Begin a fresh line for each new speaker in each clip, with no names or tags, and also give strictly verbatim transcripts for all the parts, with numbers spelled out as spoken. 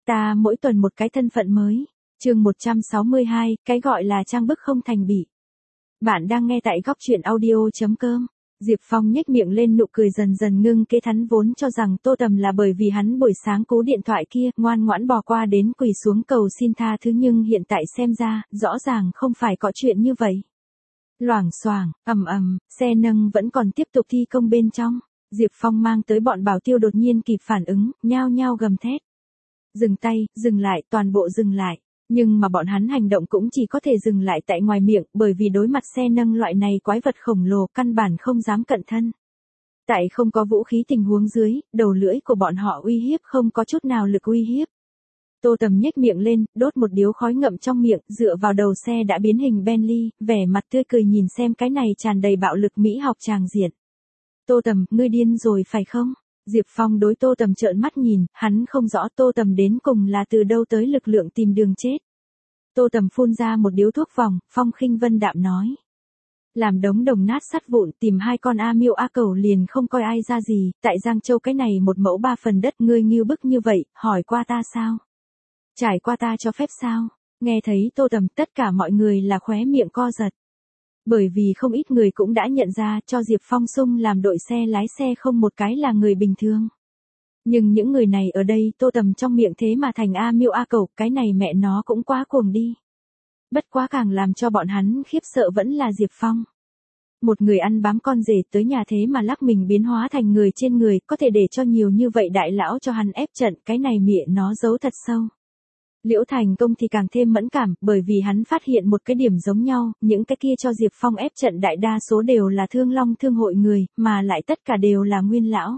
Ta mỗi tuần một cái thân phận mới. Chương một trăm sáu mươi hai, cái gọi là trang bức không thành bị. Bạn đang nghe tại góc truyện audio chấm com. Diệp Phong nhếch miệng lên nụ cười dần dần ngưng kế, hắn vốn cho rằng Tô Tầm là bởi vì hắn buổi sáng cú điện thoại kia ngoan ngoãn bò qua đến quỳ xuống cầu xin tha thứ, nhưng hiện tại xem ra, rõ ràng không phải có chuyện như vậy. Loảng xoảng, ầm ầm, xe nâng vẫn còn tiếp tục thi công bên trong. Diệp Phong mang tới bọn bảo tiêu đột nhiên kịp phản ứng, nhao nhao gầm thét. Dừng tay, dừng lại, toàn bộ dừng lại. Nhưng mà bọn hắn hành động cũng chỉ có thể dừng lại tại ngoài miệng, bởi vì đối mặt xe nâng loại này quái vật khổng lồ, căn bản không dám cận thân. Tại không có vũ khí tình huống dưới, đầu lưỡi của bọn họ uy hiếp không có chút nào lực uy hiếp. Tô Tầm nhếch miệng lên, đốt một điếu khói ngậm trong miệng, dựa vào đầu xe đã biến hình Bentley, vẻ mặt tươi cười nhìn xem cái này tràn đầy bạo lực mỹ học tràng diện. Tô Tầm, ngươi điên rồi phải không? Diệp Phong đối Tô Tầm trợn mắt nhìn, hắn không rõ Tô Tầm đến cùng là từ đâu tới lực lượng tìm đường chết. Tô Tầm phun ra một điếu thuốc vòng, phong khinh vân đạm nói. Làm đống đồng nát sắt vụn, tìm hai con A Miêu A Cẩu liền không coi ai ra gì, tại Giang Châu cái này một mẫu ba phần đất, ngươi nghiêu bức như vậy, hỏi qua ta sao? Trải qua ta cho phép sao? Nghe thấy Tô Tầm, tất cả mọi người là khóe miệng co giật. Bởi vì không ít người cũng đã nhận ra cho Diệp Phong sung làm đội xe lái xe không một cái là người bình thường. Nhưng những người này ở đây Tô Tầm trong miệng thế mà thành A Miêu A Cẩu, cái này mẹ nó cũng quá cuồng đi. Bất quá càng làm cho bọn hắn khiếp sợ vẫn là Diệp Phong. Một người ăn bám con rể tới nhà thế mà lắc mình biến hóa thành người trên người, có thể để cho nhiều như vậy đại lão cho hắn ép trận, cái này mẹ nó giấu thật sâu. Liễu Thành Công thì càng thêm mẫn cảm, bởi vì hắn phát hiện một cái điểm giống nhau, những cái kia cho Diệp Phong ép trận đại đa số đều là Thương Long Thương hội người, mà lại tất cả đều là nguyên lão.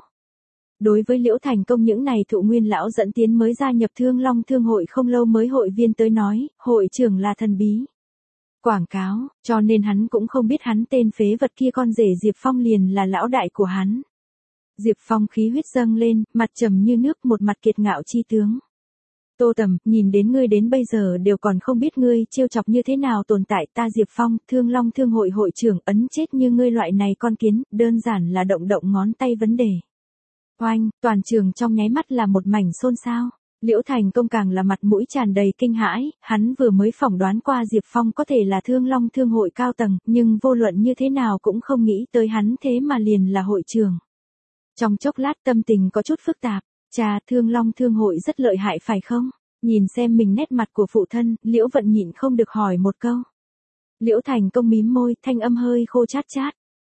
Đối với Liễu Thành Công những này thụ nguyên lão dẫn tiến mới gia nhập Thương Long Thương hội không lâu mới hội viên tới nói, hội trưởng là thần bí. Quảng cáo, cho nên hắn cũng không biết hắn tên phế vật kia con rể Diệp Phong liền là lão đại của hắn. Diệp Phong khí huyết dâng lên, mặt trầm như nước, một mặt kiệt ngạo chi tướng. Tô Tầm, nhìn đến ngươi đến bây giờ đều còn không biết ngươi trêu chọc như thế nào tồn tại, ta Diệp Phong, Thương Long Thương hội hội trưởng, ấn chết như ngươi loại này con kiến, đơn giản là động động ngón tay vấn đề. Oanh, toàn trường trong nháy mắt là một mảnh xôn xao. Liễu Thành Công càng là mặt mũi tràn đầy kinh hãi, hắn vừa mới phỏng đoán qua Diệp Phong có thể là Thương Long Thương hội cao tầng, nhưng vô luận như thế nào cũng không nghĩ tới hắn thế mà liền là hội trưởng. Trong chốc lát tâm tình có chút phức tạp. Cha, Thương Long Thương hội rất lợi hại phải không? Nhìn xem mình nét mặt của phụ thân, Liễu Vận nhịn không được hỏi một câu. Liễu Thành Công mím môi, thanh âm hơi khô chát chát.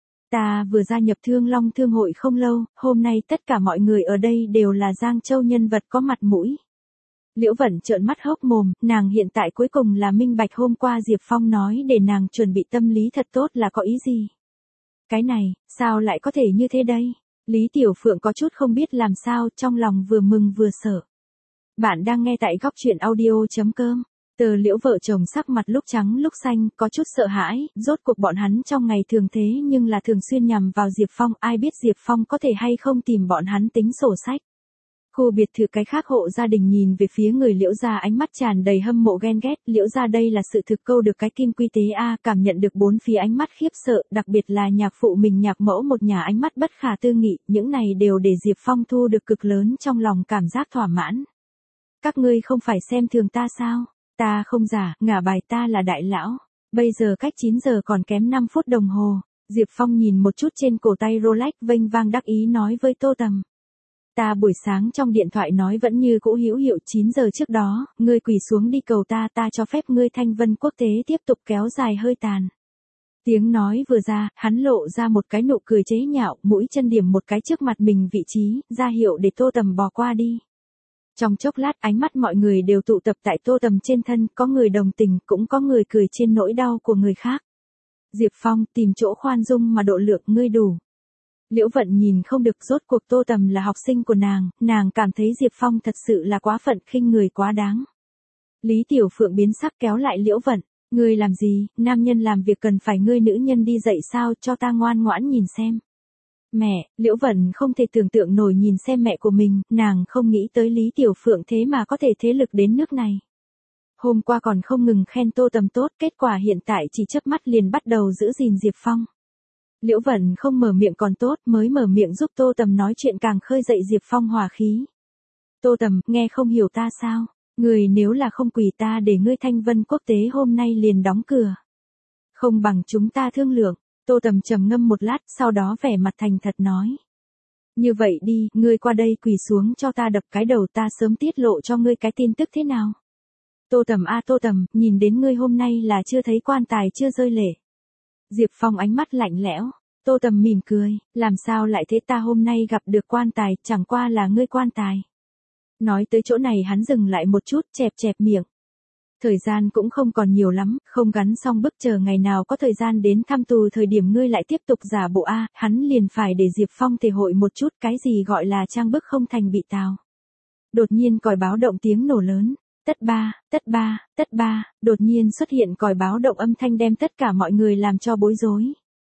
Ta vừa gia nhập Thương Long Thương hội không lâu, hôm nay tất cả mọi người ở đây đều là Giang Châu nhân vật có mặt mũi. Liễu Vận trợn mắt hốc mồm, nàng hiện tại cuối cùng là minh bạch hôm qua Diệp Phong nói để nàng chuẩn bị tâm lý thật tốt là có ý gì. Cái này, sao lại có thể như thế đây? Lý Tiểu Phượng có chút không biết làm sao, trong lòng vừa mừng vừa sợ. Bạn đang nghe tại góc truyện audio chấm com. Tờ Liễu vợ chồng sắc mặt lúc trắng lúc xanh, có chút sợ hãi, rốt cuộc bọn hắn trong ngày thường thế nhưng là thường xuyên nhằm vào Diệp Phong, ai biết Diệp Phong có thể hay không tìm bọn hắn tính sổ sách. Khu biệt thự cái khác hộ gia đình nhìn về phía người Liễu gia ánh mắt tràn đầy hâm mộ ghen ghét, Liễu gia đây là sự thực câu được cái kim quy tế a, cảm nhận được bốn phía ánh mắt khiếp sợ, đặc biệt là nhạc phụ mình nhạc mẫu một nhà ánh mắt bất khả tư nghị, những này đều để Diệp Phong thu được cực lớn trong lòng cảm giác thỏa mãn. Các ngươi không phải xem thường ta sao? Ta không giả, ngả bài ta là đại lão. Bây giờ cách chín giờ còn kém năm phút đồng hồ. Diệp Phong nhìn một chút trên cổ tay Rolex vênh vang đắc ý nói với Tô Tầm. Ta buổi sáng trong điện thoại nói vẫn như cũ hữu hiệu, chín giờ trước đó, ngươi quỳ xuống đi cầu ta, ta cho phép ngươi thanh vân quốc tế tiếp tục kéo dài hơi tàn. Tiếng nói vừa ra, hắn lộ ra một cái nụ cười chế nhạo, mũi chân điểm một cái trước mặt mình vị trí, ra hiệu để Tô Tầm bò qua đi. Trong chốc lát ánh mắt mọi người đều tụ tập tại Tô Tầm trên thân, có người đồng tình, cũng có người cười trên nỗi đau của người khác. Diệp Phong, tìm chỗ khoan dung mà độ lượng ngươi đủ. Liễu Vận nhìn không được, rốt cuộc Tô Tầm là học sinh của nàng, nàng cảm thấy Diệp Phong thật sự là quá phận khinh người quá đáng. Lý Tiểu Phượng biến sắc kéo lại Liễu Vận, ngươi làm gì, nam nhân làm việc cần phải ngươi nữ nhân đi dạy sao, cho ta ngoan ngoãn nhìn xem. Mẹ, Liễu Vận không thể tưởng tượng nổi nhìn xem mẹ của mình, nàng không nghĩ tới Lý Tiểu Phượng thế mà có thể thế lực đến nước này. Hôm qua còn không ngừng khen Tô Tầm tốt, kết quả hiện tại chỉ chớp mắt liền bắt đầu giữ gìn Diệp Phong. Liễu Vận không mở miệng còn tốt, mới mở miệng giúp Tô Tầm nói chuyện càng khơi dậy Diệp Phong hỏa khí. Tô Tầm, nghe không hiểu ta sao? Người nếu là không quỳ ta để ngươi Thanh Vân Quốc tế hôm nay liền đóng cửa. Không bằng chúng ta thương lượng. Tô Tầm trầm ngâm một lát, sau đó vẻ mặt thành thật nói. Như vậy đi, ngươi qua đây quỳ xuống cho ta đập cái đầu, ta sớm tiết lộ cho ngươi cái tin tức thế nào? Tô Tầm a Tô Tầm, nhìn đến ngươi hôm nay là chưa thấy quan tài chưa rơi lệ. Diệp Phong ánh mắt lạnh lẽo. Tô Tầm mỉm cười, làm sao lại thế, ta hôm nay gặp được quan tài, chẳng qua là ngươi quan tài. Nói tới chỗ này hắn dừng lại một chút, chẹp chẹp miệng. Thời gian cũng không còn nhiều lắm, không gắn xong bức, chờ ngày nào có thời gian đến thăm tù thời điểm ngươi lại tiếp tục giả bộ a, hắn liền phải để Diệp Phong thể hội một chút cái gì gọi là trang bức không thành bị tào. Đột nhiên còi báo động tiếng nổ lớn, tất ba, tất ba, tất ba, đột nhiên xuất hiện còi báo động âm thanh đem tất cả mọi người làm cho bối rối.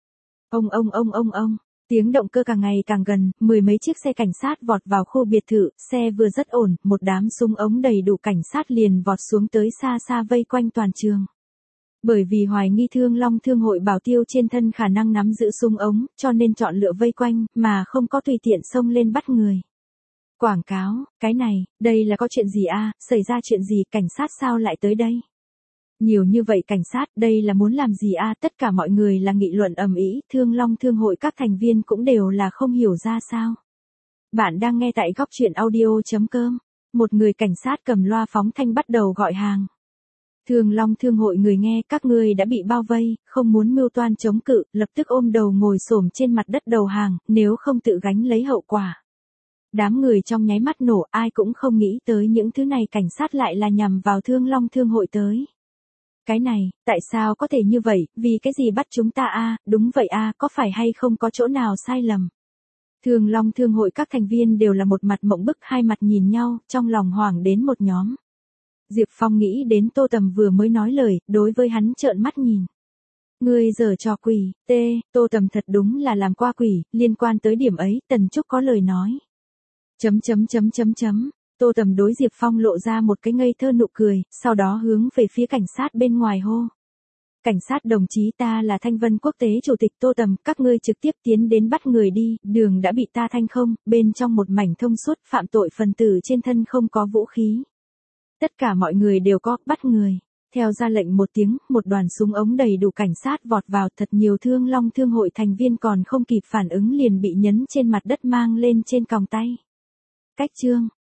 Ông ông ông ông ông, tiếng động cơ càng ngày càng gần, mười mấy chiếc xe cảnh sát vọt vào khu biệt thự, xe vừa rất ổn, một đám súng ống đầy đủ cảnh sát liền vọt xuống tới xa xa vây quanh toàn trường. Bởi vì hoài nghi Thương Long Thương hội bảo tiêu trên thân khả năng nắm giữ súng ống, cho nên chọn lựa vây quanh, mà không có tùy tiện xông lên bắt người. Quảng cáo, cái này, đây là có chuyện gì a, xảy ra chuyện gì, cảnh sát sao lại tới đây? Nhiều như vậy cảnh sát, đây là muốn làm gì a? Tất cả mọi người là nghị luận ầm ĩ, Thương Long Thương hội các thành viên cũng đều là không hiểu ra sao. Bạn đang nghe tại góc truyện audio chấm com. Một người cảnh sát cầm loa phóng thanh bắt đầu gọi hàng. Thương Long Thương hội người nghe, các ngươi đã bị bao vây, không muốn mưu toan chống cự, lập tức ôm đầu ngồi xổm trên mặt đất đầu hàng, nếu không tự gánh lấy hậu quả. Đám người trong nháy mắt nổ, ai cũng không nghĩ tới những thứ này cảnh sát lại là nhằm vào Thương Long Thương hội tới. Cái này, tại sao có thể như vậy, vì cái gì bắt chúng ta a? Đúng vậy a, có phải hay không có chỗ nào sai lầm? Thương Long Thương hội các thành viên đều là một mặt mộng bức, hai mặt nhìn nhau, trong lòng hoảng đến một nhóm. Diệp Phong nghĩ đến Tô Tầm vừa mới nói lời, đối với hắn trợn mắt nhìn. Ngươi giở trò quỷ, tê, Tô Tầm thật đúng là làm qua quỷ, liên quan tới điểm ấy, Tần Trúc có lời nói. Chấm chấm chấm chấm chấm. Tô Tầm đối Diệp Phong lộ ra một cái ngây thơ nụ cười, sau đó hướng về phía cảnh sát bên ngoài hô. Cảnh sát đồng chí, ta là Thanh Vân Quốc tế chủ tịch Tô Tầm, các ngươi trực tiếp tiến đến bắt người đi, đường đã bị ta thanh không, bên trong một mảnh thông suốt, phạm tội phần tử trên thân không có vũ khí. Tất cả mọi người đều có, bắt người. Theo ra lệnh một tiếng, một đoàn súng ống đầy đủ cảnh sát vọt vào, thật nhiều Thương Long Thương hội thành viên còn không kịp phản ứng liền bị nhấn trên mặt đất mang lên trên còng tay. Cách chương.